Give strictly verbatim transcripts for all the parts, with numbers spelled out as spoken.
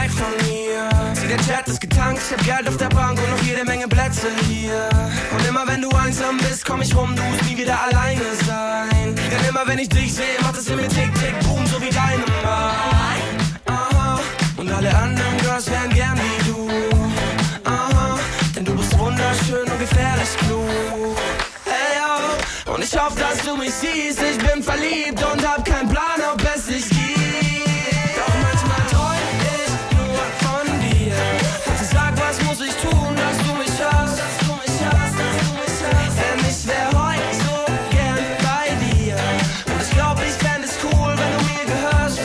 weg von mir. Sieh, der Chat ist getankt, ich hab Geld auf der Bank und noch jede Menge Plätze hier. Und immer wenn du einsam bist, komm ich rum, du musst nie wieder alleine sein. Denn immer wenn ich dich sehe, macht es in mir tick, tick, boom, so wie deine Mind. Aha, und alle anderen Girls wären gern wie du. Aha, denn du bist wunderschön und gefährlich klug. Hey, yo, und ich hoffe, dass du mich siehst, ich bin verliebt und hab keinen Plan, ob es dich gibt. Doch manchmal träum ich nur von dir. Also sag, was muss ich tun, dass du mich hast, dass du mich hast, dass du mich hast. Denn ich wär heute so gern bei dir. Und ich glaub, ich fänd es cool, wenn du mir gehörst.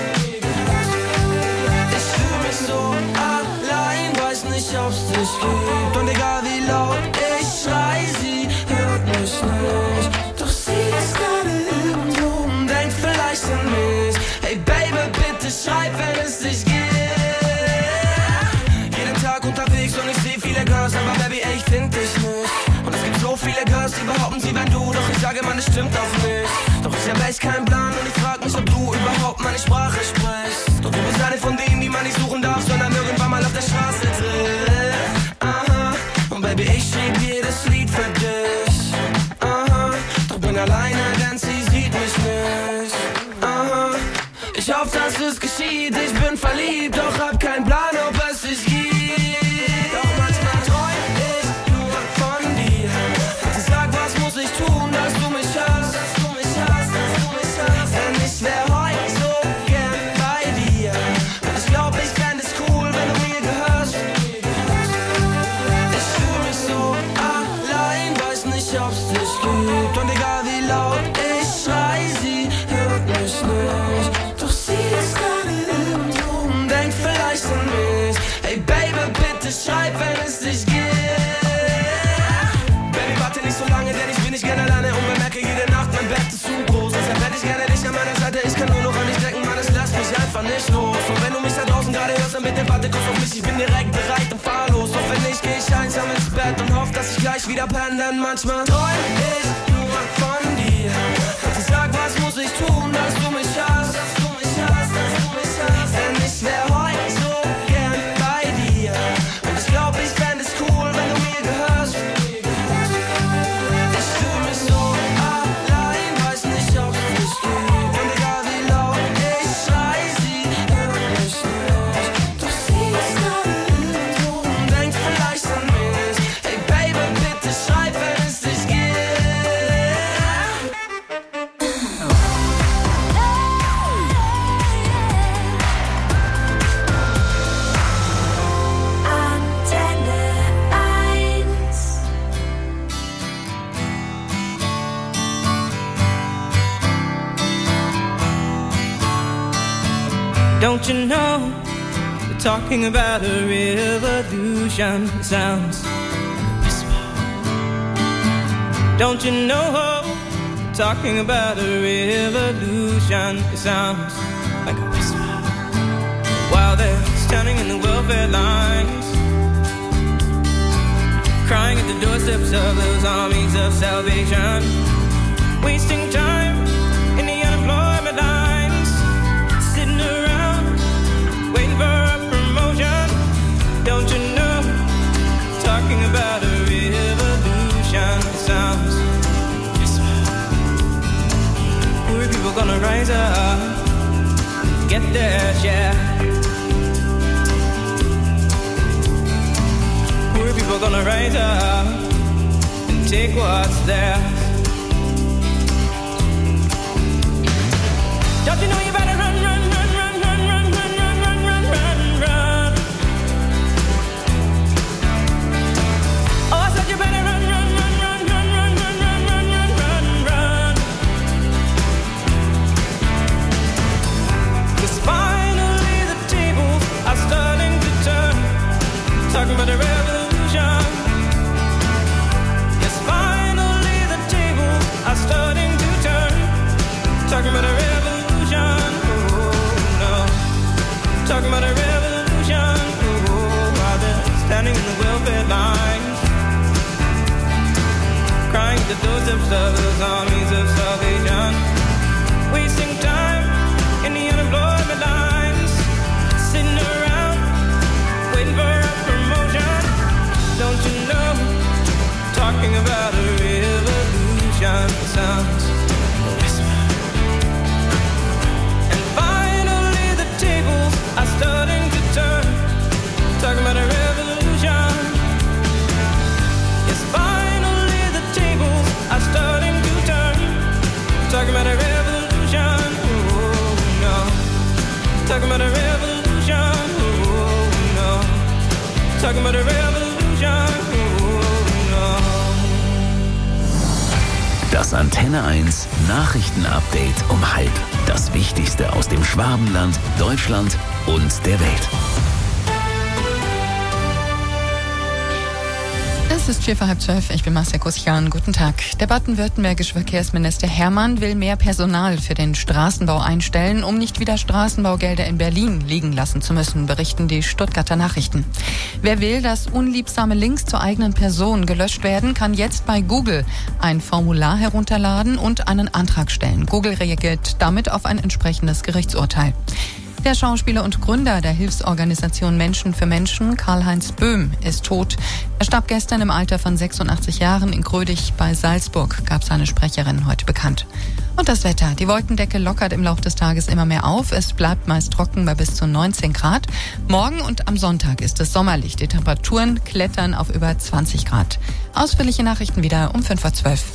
Ich fühl mich so allein, weiß nicht, ob's dich gibt. Und egal wie laut ich schrei, sie hört mich nicht. Doch sie ist gerade irgendwo und denkt vielleicht an mich. Hey Baby, bitte schreib, wenn es dich gibt. Jeden Tag unterwegs und ich seh viele Girls, aber Baby, ey, ich find dich nicht. Und es gibt so viele Girls, die behaupten, sie wären du. Doch ich sage, man, es stimmt auch nicht. Doch ich hab echt keinen Plan und ich frag mich, ob du überhaupt meine Sprache sprichst. Doch du bist eine von denen, die man nicht suchen darf, sondern irgendwann mal auf der Straße trifft. Aha, und Baby, ich schrieb jedes Lied für dich. Aha, doch bin alleine, denn sie sieht mich nicht. Aha, ich hoffe, dass es geschieht, ich bin verliebt, doch hab keinen Plan, ob es dich gibt. Doch manchmal träum ich nur von dir. Also sag, was muss ich tun, dass du mich hast, dass du mich hast, dass du mich hast. Denn ich wär heute so gern bei dir. Und ich glaub, ich fänd es cool, wenn du mir gehörst. Ich fühl mich so allein, weiß nicht, ob's dich gibt. Und egal wie laut ich schrei, sie hört mich nicht. Doch sie ist gerade irgendwo und denkt vielleicht an mich. Hey Baby, bitte schreib, wenn es dich gibt. Baby, warte nicht so lange, denn ich bin nicht gerne alleine und bemerke jede Nacht, mein Bett ist zu groß. Deshalb hätte ich gerne dich an meiner Seite, ich kann nur noch an dich denken, Mann, es lässt mich einfach nicht los. Und wenn du mich da draußen gerade hörst, dann bitte warte kurz auf mich, ich bin direkt bereit und fahr los. Doch wenn nicht, geh ich einsam ins Bett und hoff, dass ich gleich wieder penne, denn manchmal träum ich nur von dir. Also sag, was muss ich tun, dass du mich hast, dass du mich hast, dass du mich hast. Denn ich wär heute so gern bei dir. Und ich glaub, ich fänd es cool, wenn du mir gehörst. Ich fühl mich so allein, weiß nicht, ob's dich gibt. Und egal wie laut ich schrei, sie hört mich nicht. Doch sie ist gerade irgendwo und denkt vielleicht an mich. Hey Baby, bitte schreib, wenn es dich gibt. Don't you know, they're talking about a revolution. It sounds like a whisper. Don't you know, they're talking about a revolution. It sounds like a whisper. While they're standing in the welfare lines, crying at the doorsteps of those armies of salvation, wasting time in the unemployment lines, sitting around waiting for a promotion. Don't you know, talking about a revolution. It sounds whisper. Poor people gonna rise up, get their share. Poor people gonna rise up and take what's theirs. Don't you know you better run, run, run, run, run, run, run, run, run, run, run, run. Oh, I said you better run, run, run, run, run, run, run, run, run, run, run. 'Cause finally the tables are starting to turn, talking about a revolution. Yes, finally the tables are starting to turn, talking about a revolution. Talking about a revolution, oh, while they're standing in the welfare lines, crying at the doorsteps of those armies of salvation, wasting time in the unemployment lines, sitting around talking about a revolution. Das Antenne eins Nachrichtenupdate um halb. Das Wichtigste aus dem Schwabenland, Deutschland und der Welt. Es ist vier vor halb zwölf. Ich bin Marcia Kusian. Guten Tag. Der baden-württembergische Verkehrsminister Hermann will mehr Personal für den Straßenbau einstellen, um nicht wieder Straßenbaugelder in Berlin liegen lassen zu müssen, berichten die Stuttgarter Nachrichten. Wer will, dass unliebsame Links zur eigenen Person gelöscht werden, kann jetzt bei Google ein Formular herunterladen und einen Antrag stellen. Google reagiert damit auf ein entsprechendes Gerichtsurteil. Der Schauspieler und Gründer der Hilfsorganisation Menschen für Menschen, Karl-Heinz Böhm, ist tot. Er starb gestern im Alter von sechsundachtzig Jahren in Grödig bei Salzburg, gab seine Sprecherin heute bekannt. Und das Wetter. Die Wolkendecke lockert im Laufe des Tages immer mehr auf. Es bleibt meist trocken bei bis zu neunzehn Grad. Morgen und am Sonntag ist es sommerlich. Die Temperaturen klettern auf über zwanzig Grad. Ausführliche Nachrichten wieder um fünf vor zwölf.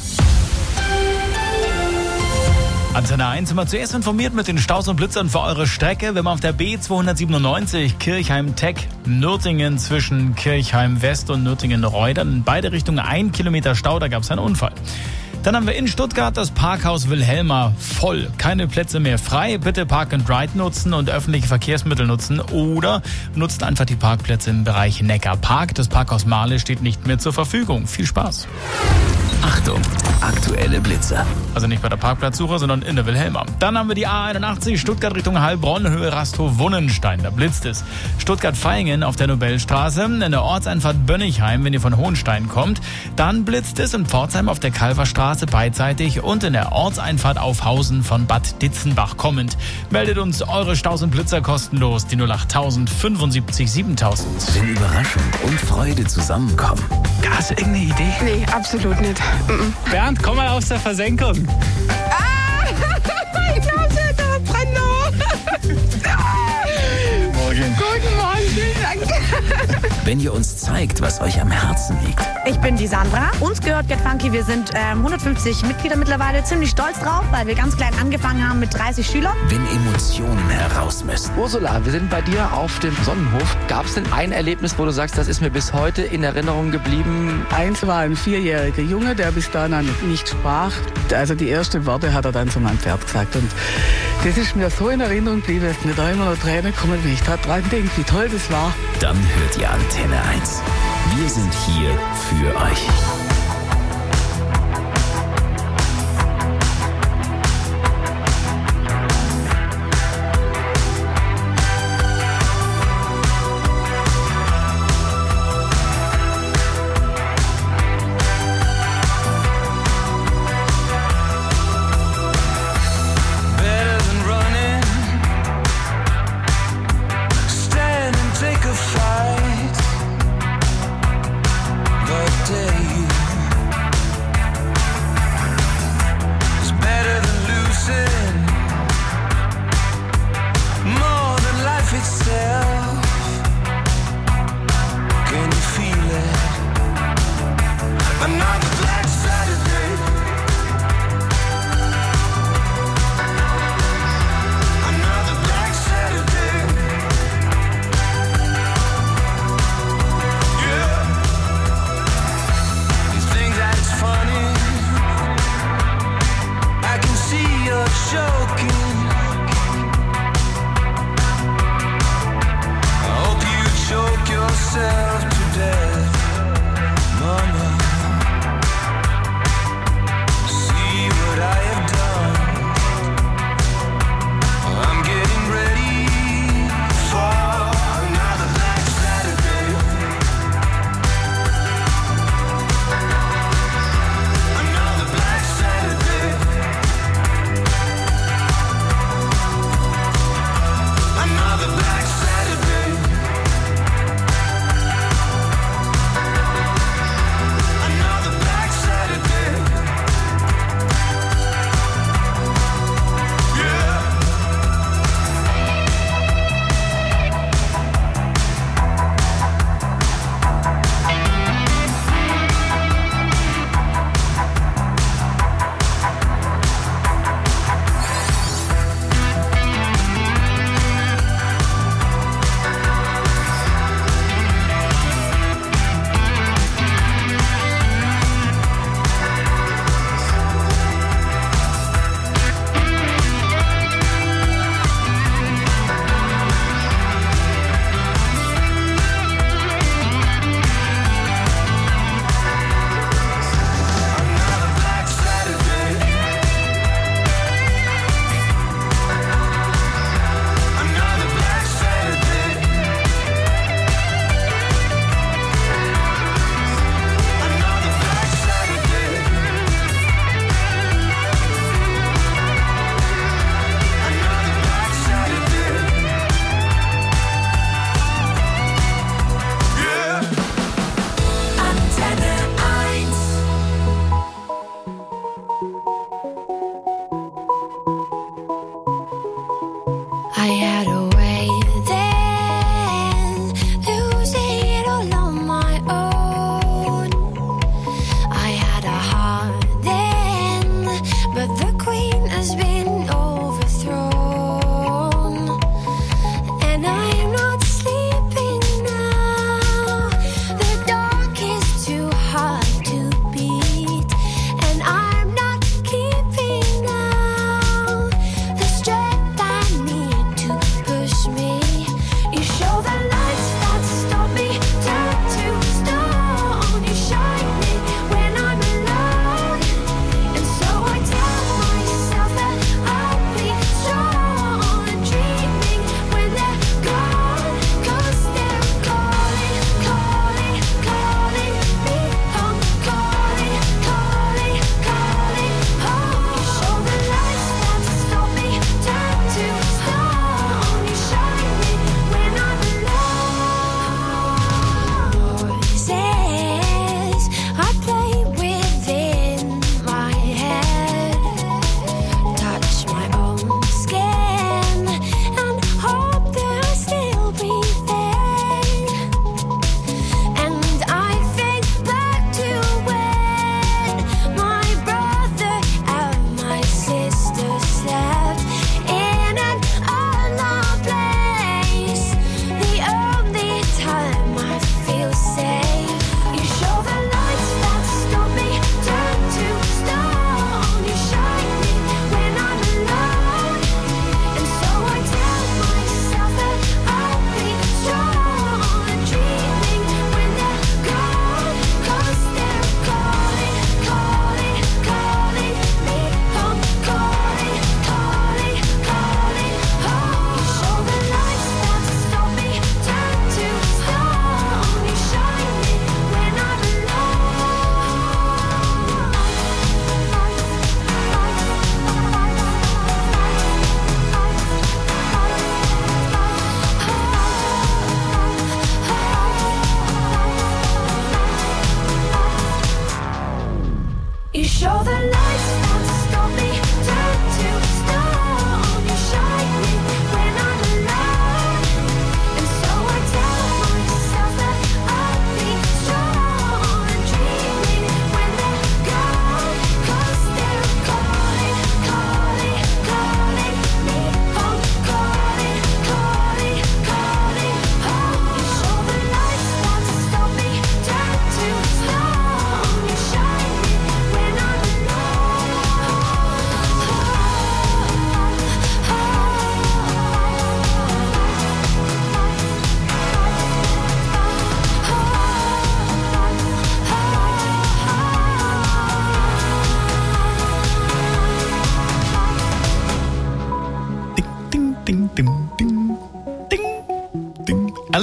Antenne eins, immer zuerst informiert mit den Staus und Blitzern für eure Strecke. Wenn man auf der B zweihundertsiebenundneunzig Kirchheim-Teck-Nürtingen zwischen Kirchheim-West und Nürtingen-Reudern in beide Richtungen ein Kilometer Stau, da gab es einen Unfall. Dann haben wir in Stuttgart das Parkhaus Wilhelma voll. Keine Plätze mehr frei. Bitte Park and Ride nutzen und öffentliche Verkehrsmittel nutzen oder nutzt einfach die Parkplätze im Bereich Neckarpark. Das Parkhaus Marle steht nicht mehr zur Verfügung. Viel Spaß. Achtung, aktuelle Blitzer. Also nicht bei der Parkplatzsuche, sondern in der Wilhelma. Dann haben wir die A einundachtzig Stuttgart Richtung Heilbronn, Höhe Rasthof-Wunnenstein. Da blitzt es. Stuttgart-Vaihingen auf der Nobelstraße, in der Ortseinfahrt Bönnigheim, wenn ihr von Hohenstein kommt. Dann blitzt es in Pforzheim auf der Kalverstraße beidseitig und in der Ortseinfahrt Aufhausen von Bad Ditzenbach kommend. Meldet uns eure Staus und Blitzer kostenlos, die null acht null null fünfundsiebzig siebentausend. Wenn Überraschung und Freude zusammenkommen. Hast du irgendeine Idee? Nee, absolut nicht. Mm-mm. Bernd, komm mal aus der Versenkung. Ah, ich glaube, der Brenner. Morgen. Guten Morgen, vielen Dank. Wenn ihr uns zeigt, was euch am Herzen liegt. Ich bin die Sandra. Uns gehört Get Funky. Wir sind ähm, hundertfünfzig Mitglieder mittlerweile. Ziemlich stolz drauf, weil wir ganz klein angefangen haben mit dreißig Schülern. Wenn Emotionen heraus müssen. Ursula, wir sind bei dir auf dem Sonnenhof. Gab es denn ein Erlebnis, wo du sagst, das ist mir bis heute in Erinnerung geblieben? Eins war ein vierjähriger Junge, der bis dahin nicht sprach. Also die ersten Worte hat er dann zu meinem Pferd gesagt. Und das ist mir so in Erinnerung geblieben, dass mir da immer noch Tränen kommen, wenn ich da dran denke, wie toll das war. Dann hört ihr Antenne eins. Wir sind hier für euch. Take a fight, but dare you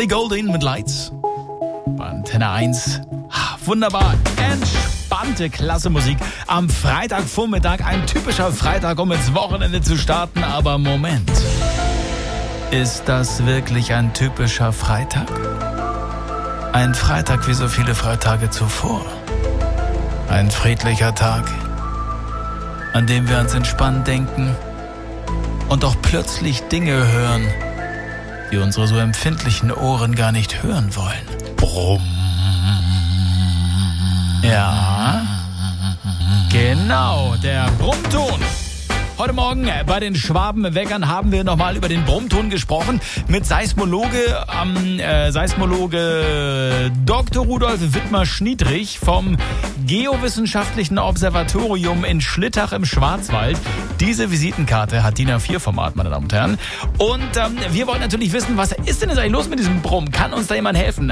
Ellie Goulding mit Lights. Bei Antenne eins. Wunderbar. Entspannte, klasse Musik. Am Freitagvormittag. Ein typischer Freitag, um ins Wochenende zu starten. Aber Moment. Ist das wirklich ein typischer Freitag? Ein Freitag wie so viele Freitage zuvor. Ein friedlicher Tag, an dem wir ans Entspannen denken und auch plötzlich Dinge hören, die unsere so empfindlichen Ohren gar nicht hören wollen. Brumm. Ja, genau, der Brummton. Heute Morgen bei den Schwabenweckern haben wir nochmal über den Brummton gesprochen mit Seismologe, ähm, äh, Seismologe Doktor Rudolf Wittmer-Schniedrich vom Geowissenschaftlichen Observatorium in Schlittach im Schwarzwald. Diese Visitenkarte hat D I N A vier Format, meine Damen und Herren. Und ähm, wir wollen natürlich wissen, was ist denn jetzt eigentlich los mit diesem Brumm? Kann uns da jemand helfen?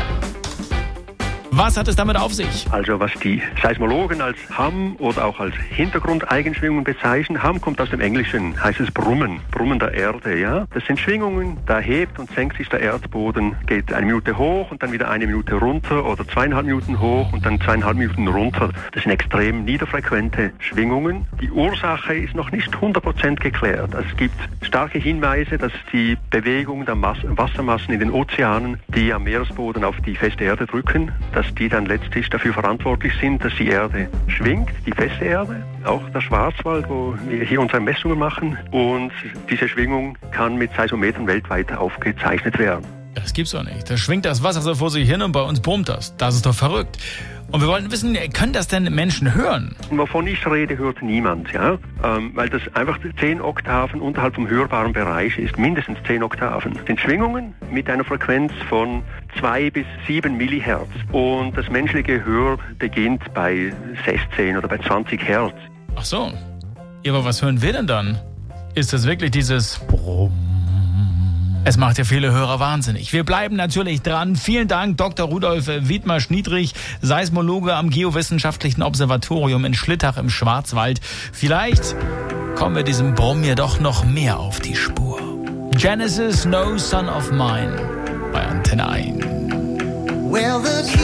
Was hat es damit auf sich? Also was die Seismologen als Hum oder auch als Hintergrundeigenschwingungen bezeichnen. Hum kommt aus dem Englischen, heißt es Brummen, Brummen der Erde, ja. Das sind Schwingungen, da hebt und senkt sich der Erdboden, geht eine Minute hoch und dann wieder eine Minute runter oder zweieinhalb Minuten hoch und dann zweieinhalb Minuten runter. Das sind extrem niederfrequente Schwingungen. Die Ursache ist noch nicht hundert Prozent geklärt. Also es gibt starke Hinweise, dass die Bewegung der Mas- Wassermassen in den Ozeanen, die am Meeresboden auf die feste Erde drücken, dass die dann letztlich dafür verantwortlich sind, dass die Erde schwingt, die feste Erde, auch der Schwarzwald, wo wir hier unsere Messungen machen. Und diese Schwingung kann mit Seismometern weltweit aufgezeichnet werden. Das gibt's doch nicht. Da schwingt das Wasser so vor sich hin und bei uns brummt das. Das ist doch verrückt. Und wir wollten wissen, können das denn Menschen hören? Wovon ich rede, hört niemand, ja, ähm, weil das einfach zehn Oktaven unterhalb vom hörbaren Bereich ist, mindestens zehn Oktaven. Das sind Schwingungen mit einer Frequenz von zwei bis sieben Millihertz. Und das menschliche Gehör beginnt bei sechzehn oder bei zwanzig Hertz. Ach so. Ja, aber was hören wir denn dann? Ist das wirklich dieses Brumm? Es macht ja viele Hörer wahnsinnig. Wir bleiben natürlich dran. Vielen Dank, Doktor Rudolf Wittmer-Schniedrich, Seismologe am Geowissenschaftlichen Observatorium in Schlittach im Schwarzwald. Vielleicht kommen wir diesem Brumm ja doch noch mehr auf die Spur. Genesis, No Son of Mine bei Antenne eins. Well, the